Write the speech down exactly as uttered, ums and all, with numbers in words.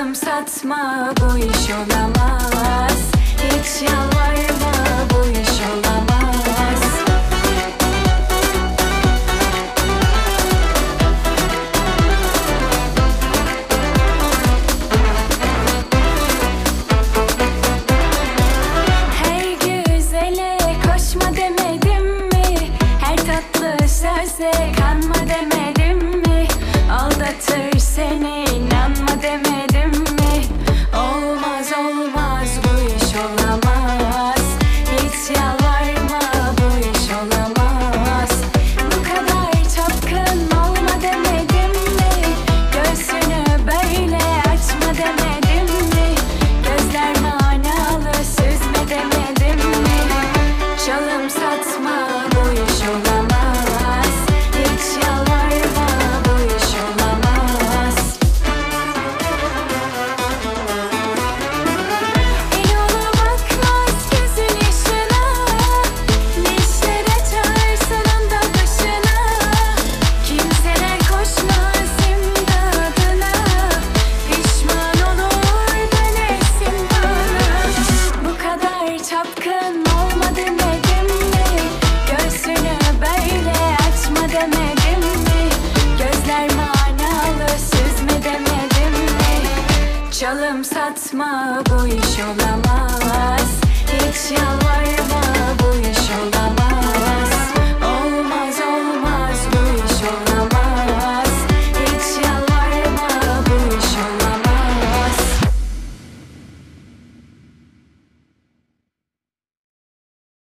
Çalım satma, bu iş olamaz. Hiç yalvarma, bu iş olamaz. Hey güzele koşma demedim mi? Her tatlı söze kanma demedim mi? Aldatır seni inanma demedim mi? Olmaz olmaz, bu iş olamaz. Hiç yalvarma, bu iş olamaz. Bu kadar çapkın olma demedim mi? Göğsünü böyle açma demedim mi? Gözler manalı süzme demedim mi? Çalım satma, bu iş olamaz. Hiç yalvarma, bu iş olamaz. El yola bakmaz gözün yaşına. Neşter açar sonunda başına. Kimseler koşmaz imdadına. Pişman olur dönersin bana. Bu kadar çapkın olma demedim mi? Göğsünü böyle açma demedim mi? Gözler manalı süzme demedim mi? Çalım satma, bu iş olamaz. Hiç yalvarma, bu iş olamaz.